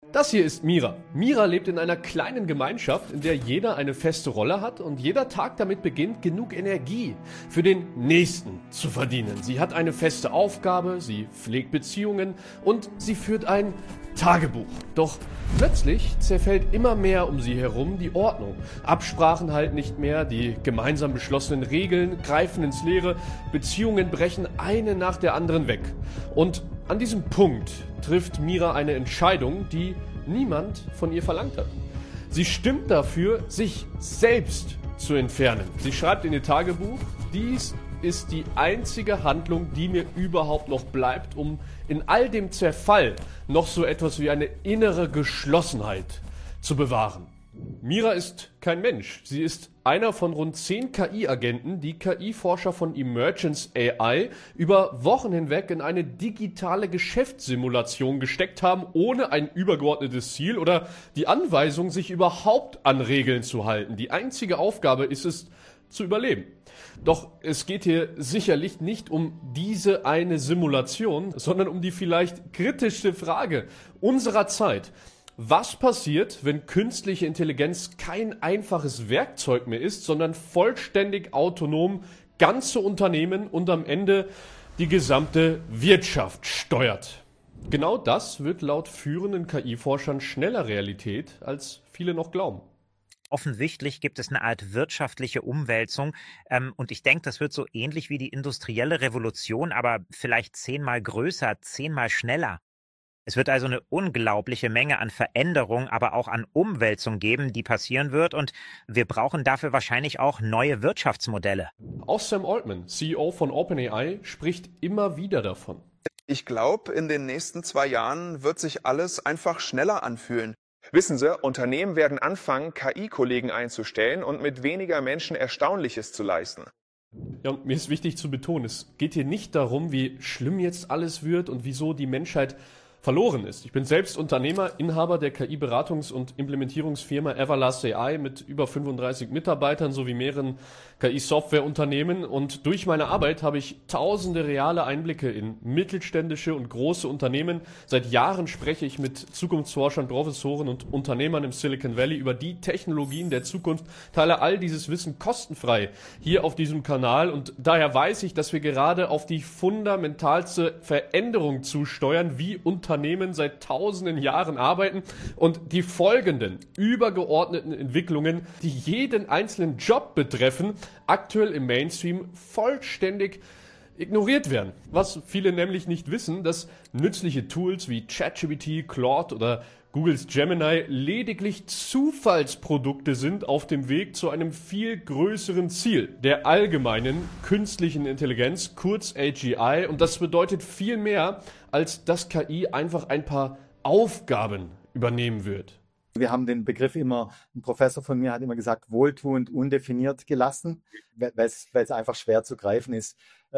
Das hier ist Mira. Mira lebt in einer kleinen Gemeinschaft, in der jeder eine feste Rolle hat und jeder Tag damit beginnt, genug Energie für den Nächsten zu verdienen. Sie hat eine feste Aufgabe, sie pflegt Beziehungen und sie führt ein Tagebuch. Doch plötzlich zerfällt immer mehr um sie herum die Ordnung. Absprachen halt nicht mehr, die gemeinsam beschlossenen Regeln greifen ins Leere, Beziehungen brechen eine nach der anderen weg. Und an diesem Punkt trifft Mira eine Entscheidung, die niemand von ihr verlangt hat. Sie stimmt dafür, sich selbst zu entfernen. Sie schreibt in ihr Tagebuch: Dies ist die einzige Handlung, die mir überhaupt noch bleibt, um in all dem Zerfall noch so etwas wie eine innere Geschlossenheit zu bewahren. Mira ist kein Mensch. Sie ist einer von rund 10 KI-Agenten, die KI-Forscher von Emergence AI über Wochen hinweg in eine digitale Geschäftssimulation gesteckt haben, ohne ein übergeordnetes Ziel oder die Anweisung, sich überhaupt an Regeln zu halten. Die einzige Aufgabe ist es, zu überleben. Doch es geht hier sicherlich nicht um diese eine Simulation, sondern um die vielleicht kritischste Frage unserer Zeit. Was passiert, wenn künstliche Intelligenz kein einfaches Werkzeug mehr ist, sondern vollständig autonom ganze Unternehmen und am Ende die gesamte Wirtschaft steuert? Genau das wird laut führenden KI-Forschern schneller Realität, als viele noch glauben. Offensichtlich gibt es eine Art wirtschaftliche Umwälzung und ich denke, das wird so ähnlich wie die industrielle Revolution, aber vielleicht 10-mal größer, 10-mal schneller. Es wird also eine unglaubliche Menge an Veränderung, aber auch an Umwälzung geben, die passieren wird, und wir brauchen dafür wahrscheinlich auch neue Wirtschaftsmodelle. Auch Sam Altman, CEO von OpenAI, spricht immer wieder davon. Ich glaube, in den nächsten 2 Jahren wird sich alles einfach schneller anfühlen. Wissen Sie, Unternehmen werden anfangen, KI-Kollegen einzustellen und mit weniger Menschen Erstaunliches zu leisten. Ja, und mir ist wichtig zu betonen, es geht hier nicht darum, wie schlimm jetzt alles wird und wieso die Menschheit verloren ist. Ich bin selbst Unternehmer, Inhaber der KI-Beratungs- und Implementierungsfirma Everlast AI mit über 35 Mitarbeitern sowie mehreren KI-Softwareunternehmen, und durch meine Arbeit habe ich tausende reale Einblicke in mittelständische und große Unternehmen. Seit Jahren spreche ich mit Zukunftsforschern, Professoren und Unternehmern im Silicon Valley über die Technologien der Zukunft, teile all dieses Wissen kostenfrei hier auf diesem Kanal, und daher weiß ich, dass wir gerade auf die fundamentalste Veränderung zusteuern, wie Unternehmen seit tausenden Jahren arbeiten, und die folgenden übergeordneten Entwicklungen, die jeden einzelnen Job betreffen, aktuell im Mainstream vollständig ignoriert werden. Was viele nämlich nicht wissen, dass nützliche Tools wie ChatGPT, Claude oder Googles Gemini lediglich Zufallsprodukte sind auf dem Weg zu einem viel größeren Ziel, der allgemeinen künstlichen Intelligenz, kurz AGI, und das bedeutet viel mehr, als dass KI einfach ein paar Aufgaben übernehmen wird. Wir haben den Begriff immer, ein Professor von mir hat immer gesagt, wohltuend undefiniert gelassen, weil es einfach schwer zu greifen ist.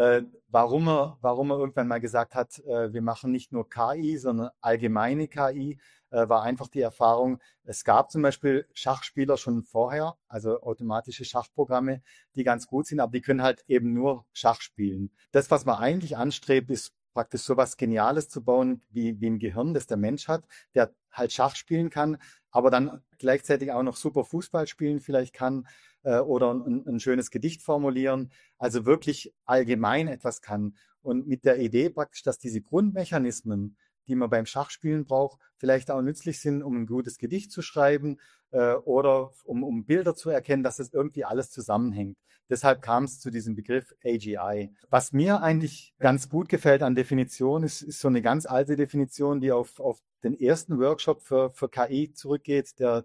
Warum er irgendwann mal gesagt hat, wir machen nicht nur KI, sondern allgemeine KI, war einfach die Erfahrung, es gab zum Beispiel Schachspieler schon vorher, also automatische Schachprogramme, die ganz gut sind, aber die können halt eben nur Schach spielen. Das, was man eigentlich anstrebt, ist praktisch sowas Geniales zu bauen, wie ein Gehirn, das der Mensch hat, der halt Schach spielen kann, aber dann gleichzeitig auch noch super Fußball spielen vielleicht kann oder ein schönes Gedicht formulieren, also wirklich allgemein etwas kann. Und mit der Idee praktisch, dass diese Grundmechanismen, die man beim Schachspielen braucht, vielleicht auch nützlich sind, um ein gutes Gedicht zu schreiben oder um Bilder zu erkennen, dass das irgendwie alles zusammenhängt. Deshalb kam es zu diesem Begriff AGI. Was mir eigentlich ganz gut gefällt an Definition, ist so eine ganz alte Definition, die auf den ersten Workshop für KI zurückgeht, der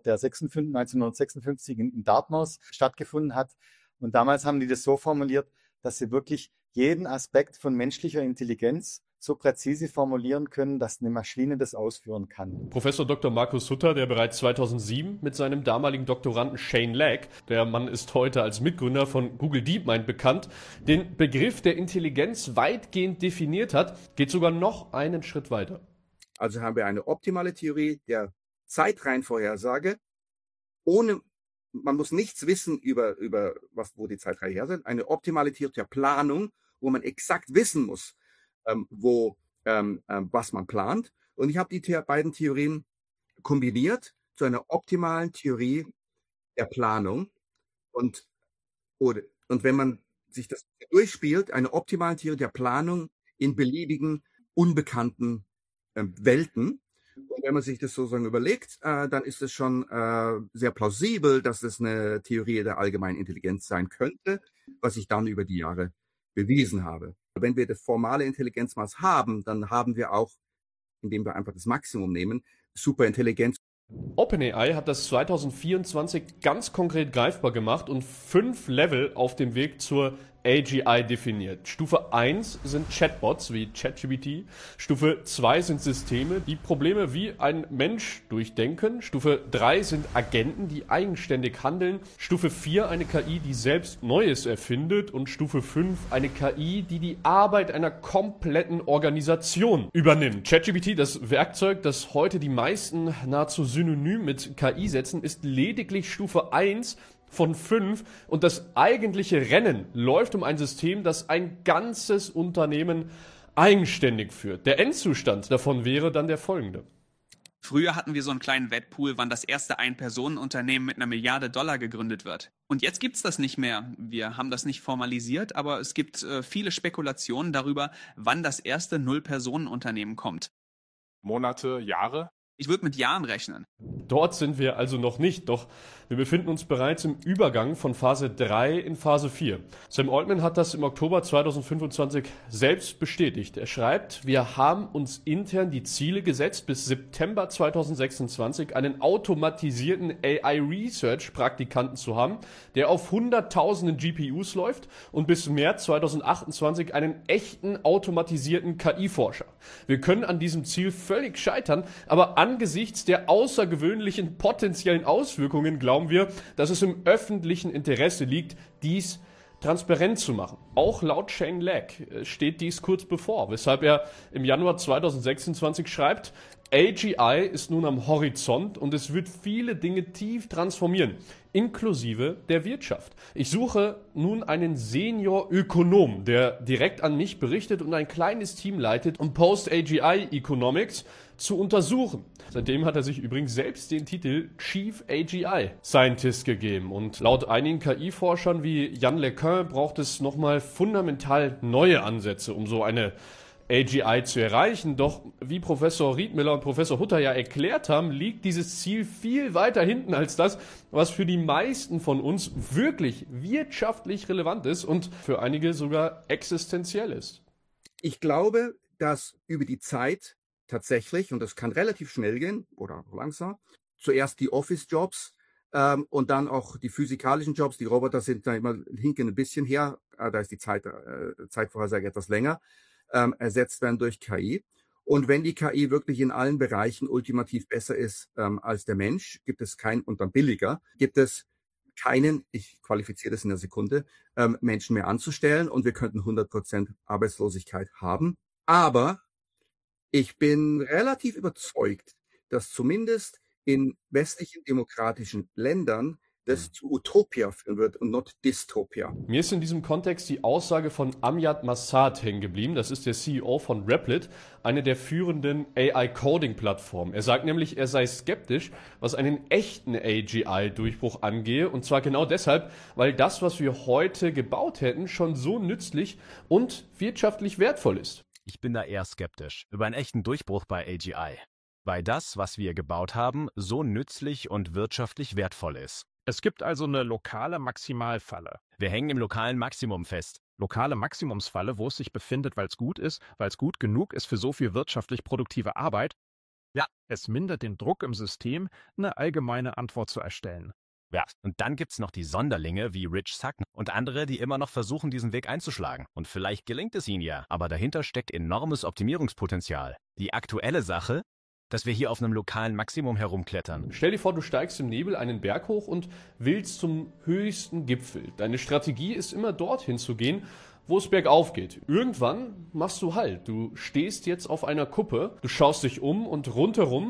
1956 in Dartmouth stattgefunden hat. Und damals haben die das so formuliert, dass sie wirklich jeden Aspekt von menschlicher Intelligenz so präzise formulieren können, dass eine Maschine das ausführen kann. Professor Dr. Markus Sutter, der bereits 2007 mit seinem damaligen Doktoranden Shane Lack, der Mann ist heute als Mitgründer von Google DeepMind bekannt, den Begriff der Intelligenz weitgehend definiert hat, geht sogar noch einen Schritt weiter. Also haben wir eine optimale Theorie der Zeitreihenvorhersage, man muss nichts wissen über wo die Zeitreihen her sind, eine optimale Theorie der Planung, wo man exakt wissen muss, was man plant. Und ich habe die beiden Theorien kombiniert zu einer optimalen Theorie der Planung. Und wenn man sich das durchspielt, eine optimale Theorie der Planung in beliebigen, unbekannten Welten. Und wenn man sich das sozusagen überlegt, dann ist es schon sehr plausibel, dass es eine Theorie der allgemeinen Intelligenz sein könnte, was ich dann über die Jahre bewiesen habe. Wenn wir das formale Intelligenzmaß haben, dann haben wir auch, indem wir einfach das Maximum nehmen, Superintelligenz. OpenAI hat das 2024 ganz konkret greifbar gemacht und 5 Level auf dem Weg zur AGI definiert. Stufe 1 sind Chatbots wie ChatGPT. Stufe 2 sind Systeme, die Probleme wie ein Mensch durchdenken. Stufe 3 sind Agenten, die eigenständig handeln. Stufe 4 eine KI, die selbst Neues erfindet. Und Stufe 5 eine KI, die die Arbeit einer kompletten Organisation übernimmt. ChatGPT, das Werkzeug, das heute die meisten nahezu synonym mit KI setzen, ist lediglich Stufe 1 von 5 und das eigentliche Rennen läuft um ein System, das ein ganzes Unternehmen eigenständig führt. Der Endzustand davon wäre dann der folgende. Früher hatten wir so einen kleinen Wettpool, wann das erste Ein-Personen-Unternehmen mit $1 Milliarde gegründet wird. Und jetzt gibt's das nicht mehr. Wir haben das nicht formalisiert, aber es gibt viele Spekulationen darüber, wann das erste Null-Personen-Unternehmen kommt. Monate, Jahre? Ich würde mit Jahren rechnen. Dort sind wir also noch nicht, doch wir befinden uns bereits im Übergang von Phase 3 in Phase 4. Sam Altman hat das im Oktober 2025 selbst bestätigt. Er schreibt, wir haben uns intern die Ziele gesetzt, bis September 2026 einen automatisierten AI-Research-Praktikanten zu haben, der auf hunderttausenden GPUs läuft und bis März 2028 einen echten automatisierten KI-Forscher. Wir können an diesem Ziel völlig scheitern, aber angesichts der außergewöhnlichen potenziellen Auswirkungen glauben wir, dass es im öffentlichen Interesse liegt, dies transparent zu machen. Auch laut Shane Lack steht dies kurz bevor, weshalb er im Januar 2026 schreibt, AGI ist nun am Horizont und es wird viele Dinge tief transformieren, inklusive der Wirtschaft. Ich suche nun einen Senior-Ökonom, der direkt an mich berichtet und ein kleines Team leitet, um Post-AGI-Economics zu untersuchen. Seitdem hat er sich übrigens selbst den Titel Chief AGI Scientist gegeben. Und laut einigen KI-Forschern wie Yann LeCun braucht es nochmal fundamental neue Ansätze, um so eine AGI zu erreichen. Doch wie Professor Riedmiller und Professor Hutter ja erklärt haben, liegt dieses Ziel viel weiter hinten als das, was für die meisten von uns wirklich wirtschaftlich relevant ist und für einige sogar existenziell ist. Ich glaube, dass über die Zeit tatsächlich, und das kann relativ schnell gehen oder auch langsam, zuerst die Office-Jobs und dann auch die physikalischen Jobs. Die Roboter sind da immer hinken ein bisschen her, da ist die Zeitvorhersage etwas länger, ersetzt werden durch KI. Und wenn die KI wirklich in allen Bereichen ultimativ besser ist als der Mensch, gibt es und dann billiger, gibt es keinen, ich qualifiziere das in einer Sekunde, Menschen mehr anzustellen und wir könnten 100% Arbeitslosigkeit haben. Aber ich bin relativ überzeugt, dass zumindest in westlichen demokratischen Ländern das zu Utopia führen wird und not Dystopia. Mir ist in diesem Kontext die Aussage von Amjad Masad hängen geblieben. Das ist der CEO von Replit, eine der führenden AI-Coding-Plattformen. Er sagt nämlich, er sei skeptisch, was einen echten AGI-Durchbruch angehe. Und zwar genau deshalb, weil das, was wir heute gebaut hätten, schon so nützlich und wirtschaftlich wertvoll ist. Ich bin da eher skeptisch über einen echten Durchbruch bei AGI, weil das, was wir gebaut haben, so nützlich und wirtschaftlich wertvoll ist. Es gibt also eine lokale Maximalfalle. Wir hängen im lokalen Maximum fest. Lokale Maximumsfalle, wo es sich befindet, weil es gut ist, weil es gut genug ist für so viel wirtschaftlich produktive Arbeit. Ja, es mindert den Druck im System, eine allgemeine Antwort zu erstellen. Ja, und dann gibt's noch die Sonderlinge wie Rich Sackner und andere, die immer noch versuchen, diesen Weg einzuschlagen. Und vielleicht gelingt es ihnen ja, aber dahinter steckt enormes Optimierungspotenzial. Die aktuelle Sache, dass wir hier auf einem lokalen Maximum herumklettern. Stell dir vor, du steigst im Nebel einen Berg hoch und willst zum höchsten Gipfel. Deine Strategie ist immer dorthin zu gehen, wo es bergauf geht. Irgendwann machst du Halt. Du stehst jetzt auf einer Kuppe, du schaust dich um und rundherum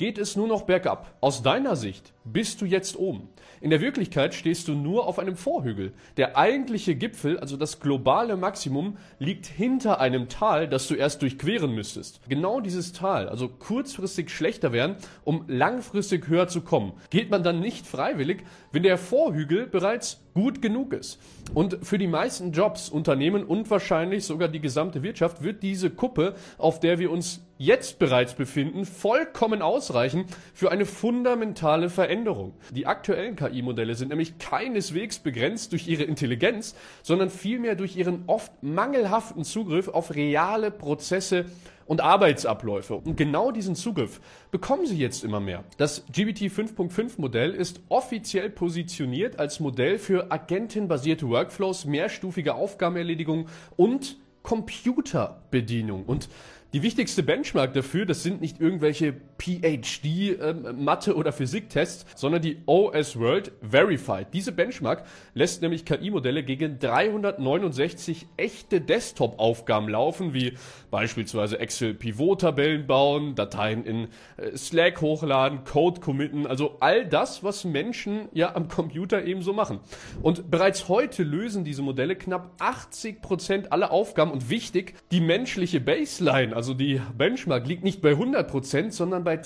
geht es nur noch bergab. Aus deiner Sicht bist du jetzt oben. In der Wirklichkeit stehst du nur auf einem Vorhügel. Der eigentliche Gipfel, also das globale Maximum, liegt hinter einem Tal, das du erst durchqueren müsstest. Genau dieses Tal, also kurzfristig schlechter werden, um langfristig höher zu kommen, geht man dann nicht freiwillig, wenn der Vorhügel bereits gut genug ist. Und für die meisten Jobs, Unternehmen und wahrscheinlich sogar die gesamte Wirtschaft wird diese Kuppe, auf der wir uns jetzt bereits befinden, vollkommen ausreichen für eine fundamentale Veränderung. Die aktuellen KI-Modelle sind nämlich keineswegs begrenzt durch ihre Intelligenz, sondern vielmehr durch ihren oft mangelhaften Zugriff auf reale Prozesse und Arbeitsabläufe. Und genau diesen Zugriff bekommen sie jetzt immer mehr. Das GPT 5.5 Modell ist offiziell positioniert als Modell für agentenbasierte Workflows, mehrstufige Aufgabenerledigung und Computerbedienung. Und die wichtigste Benchmark dafür, das sind nicht irgendwelche PhD-Mathe- oder Physiktests, sondern die OS World Verified. Diese Benchmark lässt nämlich KI-Modelle gegen 369 echte Desktop-Aufgaben laufen, wie beispielsweise Excel-Pivot-Tabellen bauen, Dateien in Slack hochladen, Code committen, also all das, was Menschen ja am Computer ebenso machen. Und bereits heute lösen diese Modelle knapp 80% aller Aufgaben und wichtig, die menschliche Baseline, also die Benchmark, liegt nicht bei 100%, sondern bei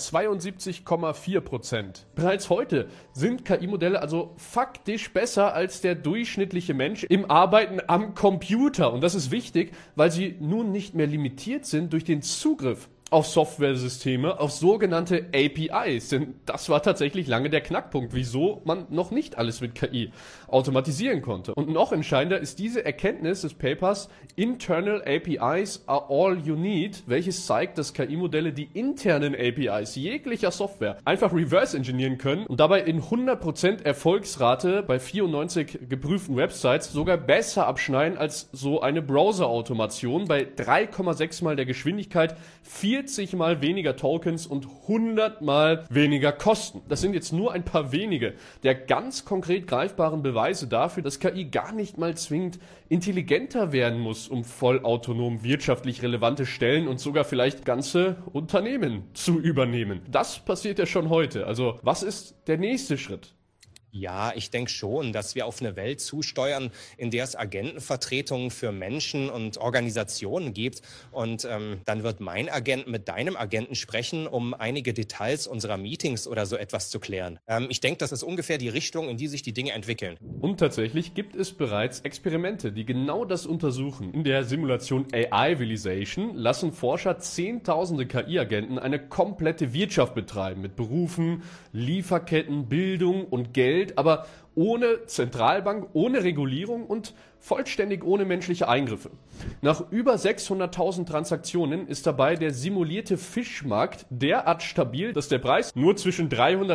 72,4%. Bereits heute sind KI-Modelle also faktisch besser als der durchschnittliche Mensch im Arbeiten am Computer. Und das ist wichtig, weil sie nun nicht mehr limitiert sind durch den Zugriff auf Softwaresysteme, auf sogenannte APIs. Denn das war tatsächlich lange der Knackpunkt, wieso man noch nicht alles mit KI automatisieren konnte. Und noch entscheidender ist diese Erkenntnis des Papers Internal APIs are all you need, welches zeigt, dass KI-Modelle die internen APIs jeglicher Software einfach reverse engineeren können und dabei in 100% Erfolgsrate bei 94 geprüften Websites sogar besser abschneiden als so eine Browser-Automation bei 3,6 mal der Geschwindigkeit, 40 mal weniger Tokens und 100 mal weniger Kosten. Das sind jetzt nur ein paar wenige der ganz konkret greifbaren Beweise dafür, dass KI gar nicht mal zwingend intelligenter werden muss, um vollautonom wirtschaftlich relevante Stellen und sogar vielleicht ganze Unternehmen zu übernehmen. Das passiert ja schon heute. Also was ist der nächste Schritt? Ja, ich denke schon, dass wir auf eine Welt zusteuern, in der es Agentenvertretungen für Menschen und Organisationen gibt. Und dann wird mein Agent mit deinem Agenten sprechen, um einige Details unserer Meetings oder so etwas zu klären. Ich denke, das ist ungefähr die Richtung, in die sich die Dinge entwickeln. Und tatsächlich gibt es bereits Experimente, die genau das untersuchen. In der Simulation AI-Vilization lassen Forscher zehntausende KI-Agenten eine komplette Wirtschaft betreiben, mit Berufen, Lieferketten, Bildung und Geld, aber ohne Zentralbank, ohne Regulierung und vollständig ohne menschliche Eingriffe. Nach über 600.000 Transaktionen ist dabei der simulierte Fischmarkt derart stabil, dass der Preis nur zwischen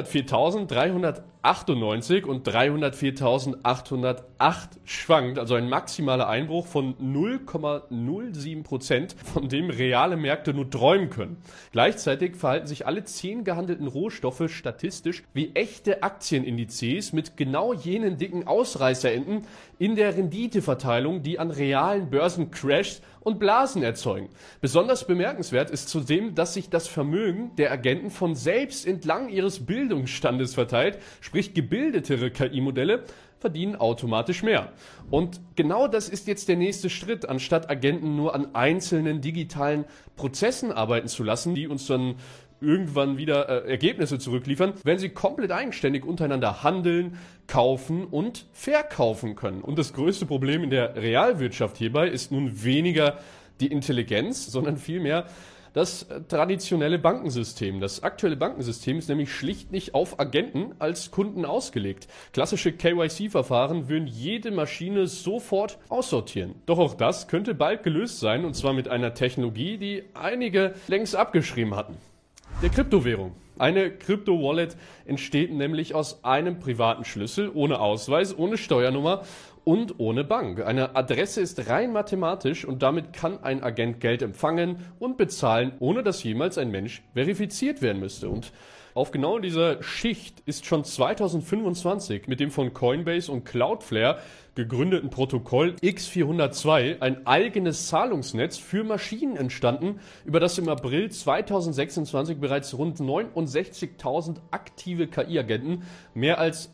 304.398 und 304.808 schwankt, also ein maximaler Einbruch von 0,07%, von dem reale Märkte nur träumen können. Gleichzeitig verhalten sich alle 10 gehandelten Rohstoffe statistisch wie echte Aktienindizes mit genau jenen dicken Ausreißerenden in der Renditeverteilung, die an realen Börsencrashs und Blasen erzeugen. Besonders bemerkenswert ist zudem, dass sich das Vermögen der Agenten von selbst entlang ihres Bildungsstandes verteilt, sprich gebildetere KI-Modelle verdienen automatisch mehr. Und genau das ist jetzt der nächste Schritt, anstatt Agenten nur an einzelnen digitalen Prozessen arbeiten zu lassen, die uns dann irgendwann wieder Ergebnisse zurückliefern, wenn sie komplett eigenständig untereinander handeln, kaufen und verkaufen können. Und das größte Problem in der Realwirtschaft hierbei ist nun weniger die Intelligenz, sondern vielmehr das traditionelle Bankensystem. Das aktuelle Bankensystem ist nämlich schlicht nicht auf Agenten als Kunden ausgelegt. Klassische KYC-Verfahren würden jede Maschine sofort aussortieren. Doch auch das könnte bald gelöst sein, und zwar mit einer Technologie, die einige längst abgeschrieben hatten. Der Kryptowährung. Eine Krypto-Wallet entsteht nämlich aus einem privaten Schlüssel, ohne Ausweis, ohne Steuernummer und ohne Bank. Eine Adresse ist rein mathematisch und damit kann ein Agent Geld empfangen und bezahlen, ohne dass jemals ein Mensch verifiziert werden müsste. Und auf genau dieser Schicht ist schon 2025 mit dem von Coinbase und Cloudflare gegründeten Protokoll X402 ein eigenes Zahlungsnetz für Maschinen entstanden, über das im April 2026 bereits rund 69.000 aktive KI-Agenten mehr als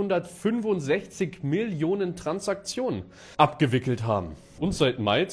165 Millionen Transaktionen abgewickelt haben. Und seit Mai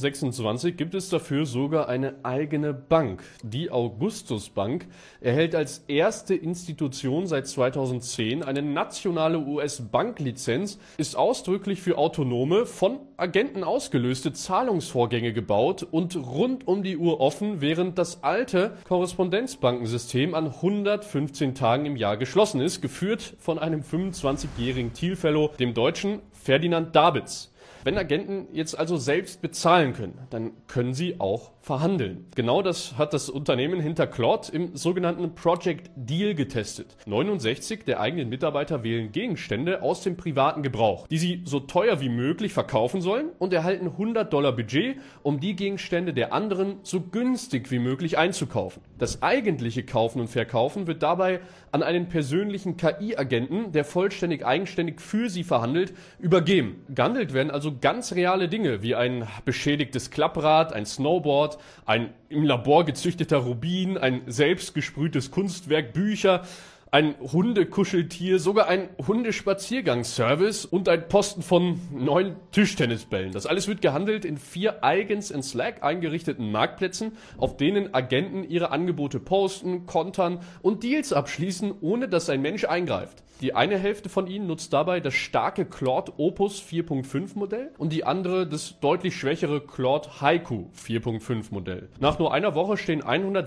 2026 gibt es dafür sogar eine eigene Bank. Die Augustus Bank erhält als erste Institution seit 2010 eine nationale US-Banklizenz, ist ausdrücklich für autonome, von Agenten ausgelöste Zahlungsvorgänge gebaut und rund um die Uhr offen, während das alte Korrespondenzbankensystem an 115 Tagen im Jahr geschlossen ist, geführt von einem 25-jährigen Thiel-Fellow, dem Deutschen Ferdinand Dabitz. Wenn Agenten jetzt also selbst bezahlen können, dann können sie auch verhandeln. Genau das hat das Unternehmen hinter Claude im sogenannten Project Deal getestet. 69 der eigenen Mitarbeiter wählen Gegenstände aus dem privaten Gebrauch, die sie so teuer wie möglich verkaufen sollen und erhalten $100 Budget, um die Gegenstände der anderen so günstig wie möglich einzukaufen. Das eigentliche Kaufen und Verkaufen wird dabei an einen persönlichen KI-Agenten, der vollständig eigenständig für sie verhandelt, übergeben. Gehandelt werden also ganz reale Dinge wie ein beschädigtes Klapprad, ein Snowboard, ein im Labor gezüchteter Rubin, ein selbstgesprühtes Kunstwerk, Bücher, ein Hundekuscheltier, sogar ein Hundespaziergangsservice und ein Posten von 9 Tischtennisbällen. Das alles wird gehandelt in 4 eigens in Slack eingerichteten Marktplätzen, auf denen Agenten ihre Angebote posten, kontern und Deals abschließen, ohne dass ein Mensch eingreift. Die eine Hälfte von ihnen nutzt dabei das starke Claude Opus 4.5 Modell und die andere das deutlich schwächere Claude Haiku 4.5 Modell. Nach nur einer Woche stehen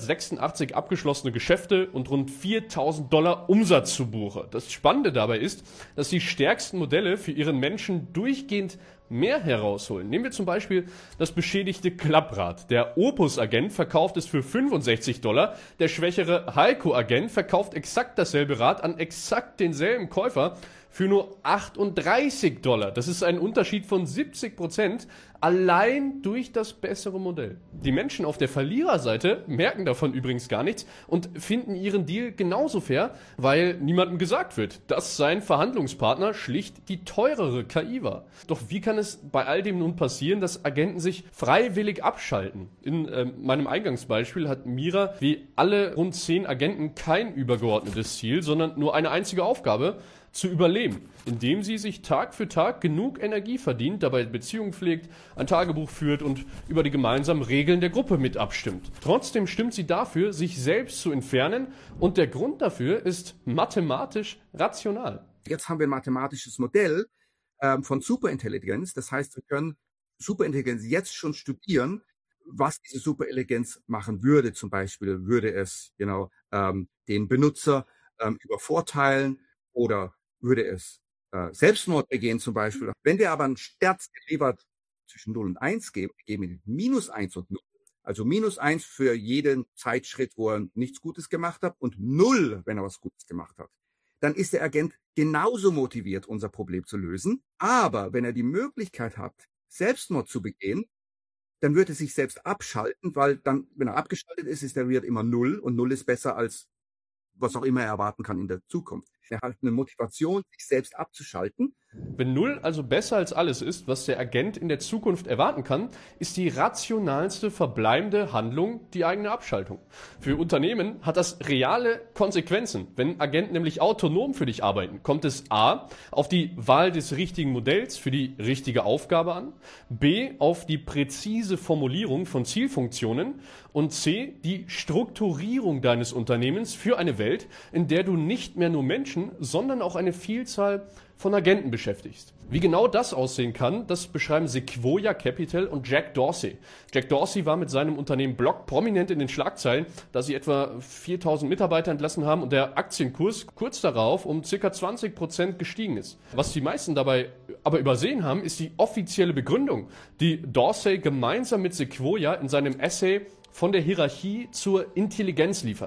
186 abgeschlossene Geschäfte und rund $4.000 Umsatz zu Buche. Das Spannende dabei ist, dass die stärksten Modelle für ihren Menschen durchgehend mehr herausholen. Nehmen wir zum Beispiel das beschädigte Klapprad. Der Opus-Agent verkauft es für $65, der schwächere Haiku-Agent verkauft exakt dasselbe Rad an exakt denselben Käufer für nur $38. Das ist ein Unterschied von 70%, allein durch das bessere Modell. Die Menschen auf der Verliererseite merken davon übrigens gar nichts und finden ihren Deal genauso fair, weil niemandem gesagt wird, dass sein Verhandlungspartner schlicht die teurere KI war. Doch wie kann es bei all dem nun passieren, dass Agenten sich freiwillig abschalten? In meinem Eingangsbeispiel hat Mira wie alle rund 10 Agenten kein übergeordnetes Ziel, sondern nur eine einzige Aufgabe: zu überleben, indem sie sich Tag für Tag genug Energie verdient, dabei Beziehungen pflegt, ein Tagebuch führt und über die gemeinsamen Regeln der Gruppe mit abstimmt. Trotzdem stimmt sie dafür, sich selbst zu entfernen, und der Grund dafür ist mathematisch rational. Jetzt haben wir ein mathematisches Modell von Superintelligenz. Das heißt, wir können Superintelligenz jetzt schon studieren, was diese Superintelligenz machen würde. Zum Beispiel würde es den Benutzer übervorteilen oder würde es Selbstmord begehen zum Beispiel. Wenn wir aber einen Sterz geliefert zwischen 0 und 1 geben, geben wir -1 und 0. Also -1 für jeden Zeitschritt, wo er nichts Gutes gemacht hat, und 0, wenn er was Gutes gemacht hat. Dann ist der Agent genauso motiviert, unser Problem zu lösen. Aber wenn er die Möglichkeit hat, Selbstmord zu begehen, dann wird er sich selbst abschalten, weil dann, wenn er abgeschaltet ist, ist der Wert immer 0, und 0 ist besser als was auch immer er erwarten kann in der Zukunft. Er hat eine Motivation, sich selbst abzuschalten. Wenn 0 also besser als alles ist, was der Agent in der Zukunft erwarten kann, ist die rationalste verbleibende Handlung die eigene Abschaltung. Für Unternehmen hat das reale Konsequenzen. Wenn Agenten nämlich autonom für dich arbeiten, kommt es a. auf die Wahl des richtigen Modells für die richtige Aufgabe an, b. auf die präzise Formulierung von Zielfunktionen und c. die Strukturierung deines Unternehmens für eine Welt, in der du nicht mehr nur Menschen, sondern auch eine Vielzahl von Agenten beschäftigst. Wie genau das aussehen kann, das beschreiben Sequoia Capital und Jack Dorsey. Jack Dorsey war mit seinem Unternehmen Block prominent in den Schlagzeilen, da sie etwa 4.000 Mitarbeiter entlassen haben und der Aktienkurs kurz darauf um ca. 20% gestiegen ist. Was die meisten dabei aber übersehen haben, ist die offizielle Begründung, die Dorsey gemeinsam mit Sequoia in seinem Essay Von der Hierarchie zur Intelligenz liefert.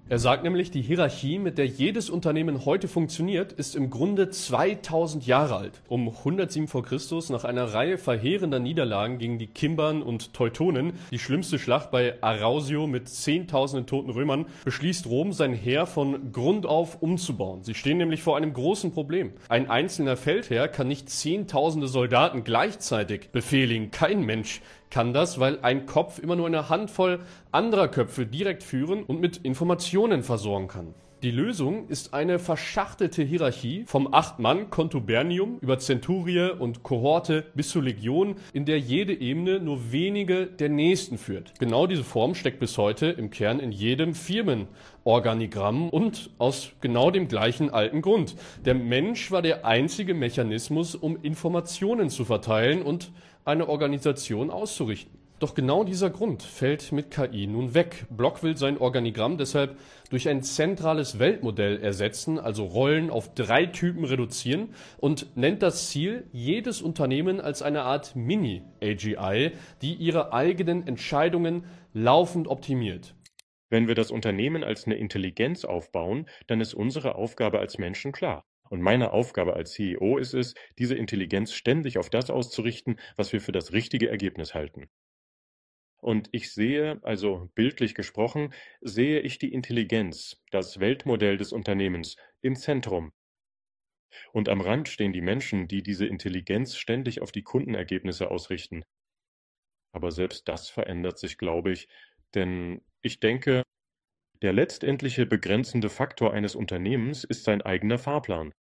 Er sagt nämlich, die Hierarchie, mit der jedes Unternehmen heute funktioniert, ist im Grunde 2000 Jahre alt. Um 107 v. Chr. nach einer Reihe verheerender Niederlagen gegen die Kimbern und Teutonen, die schlimmste Schlacht bei Arausio mit Zehntausenden toten Römern, beschließt Rom, sein Heer von Grund auf umzubauen. Sie stehen nämlich vor einem großen Problem. Ein einzelner Feldherr kann nicht Zehntausende Soldaten gleichzeitig befehligen. Kein Mensch kann das, weil ein Kopf immer nur eine Handvoll anderer Köpfe direkt führen und mit Informationen versorgen kann. Die Lösung ist eine verschachtelte Hierarchie vom 8-Mann-Kontubernium über Zenturie und Kohorte bis zur Legion, in der jede Ebene nur wenige der nächsten führt. Genau diese Form steckt bis heute im Kern in jedem Firmenorganigramm und aus genau dem gleichen alten Grund. Der Mensch war der einzige Mechanismus, um Informationen zu verteilen und eine Organisation auszurichten. Doch genau dieser Grund fällt mit KI nun weg. Block will sein Organigramm deshalb durch ein zentrales Weltmodell ersetzen, also Rollen auf 3 Typen reduzieren und nennt das Ziel jedes Unternehmen als eine Art Mini-AGI, die ihre eigenen Entscheidungen laufend optimiert. Wenn wir das Unternehmen als eine Intelligenz aufbauen, dann ist unsere Aufgabe als Menschen klar. Und meine Aufgabe als CEO ist es, diese Intelligenz ständig auf das auszurichten, was wir für das richtige Ergebnis halten. Und ich sehe, also bildlich gesprochen, sehe ich die Intelligenz, das Weltmodell des Unternehmens, im Zentrum. Und am Rand stehen die Menschen, die diese Intelligenz ständig auf die Kundenergebnisse ausrichten. Aber selbst das verändert sich, glaube ich, denn ich denke, der letztendliche begrenzende Faktor eines Unternehmens ist sein eigener Fahrplan.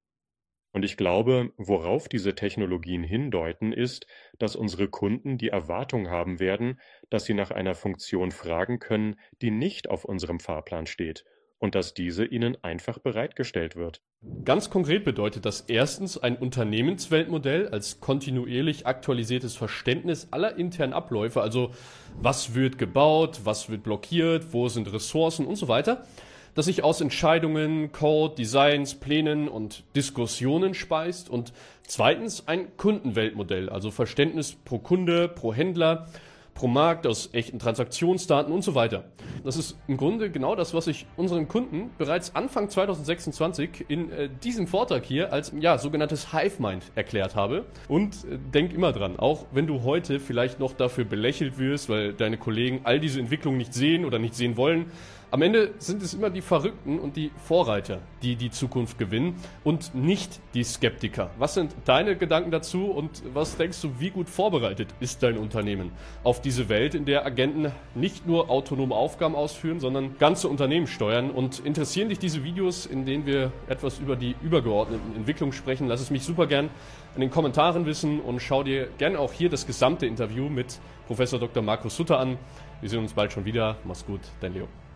Und ich glaube, worauf diese Technologien hindeuten, ist, dass unsere Kunden die Erwartung haben werden, dass sie nach einer Funktion fragen können, die nicht auf unserem Fahrplan steht, und dass diese ihnen einfach bereitgestellt wird. Ganz konkret bedeutet das erstens ein Unternehmensweltmodell als kontinuierlich aktualisiertes Verständnis aller internen Abläufe, also was wird gebaut, was wird blockiert, wo sind Ressourcen und so weiter, das sich aus Entscheidungen, Code, Designs, Plänen und Diskussionen speist, und zweitens ein Kundenweltmodell, also Verständnis pro Kunde, pro Händler, pro Markt, aus echten Transaktionsdaten und so weiter. Das ist im Grunde genau das, was ich unseren Kunden bereits Anfang 2026 in diesem Vortrag hier als sogenanntes Hive-Mind erklärt habe. Und denk immer dran, auch wenn du heute vielleicht noch dafür belächelt wirst, weil deine Kollegen all diese Entwicklungen nicht sehen oder nicht sehen wollen, am Ende sind es immer die Verrückten und die Vorreiter, die die Zukunft gewinnen und nicht die Skeptiker. Was sind deine Gedanken dazu und was denkst du, wie gut vorbereitet ist dein Unternehmen auf diese Welt, in der Agenten nicht nur autonome Aufgaben ausführen, sondern ganze Unternehmen steuern? Und interessieren dich diese Videos, in denen wir etwas über die übergeordneten Entwicklungen sprechen? Lass es mich super gern in den Kommentaren wissen und schau dir gerne auch hier das gesamte Interview mit Professor Dr. Markus Sutter an. Wir sehen uns bald schon wieder. Mach's gut, dein Leo.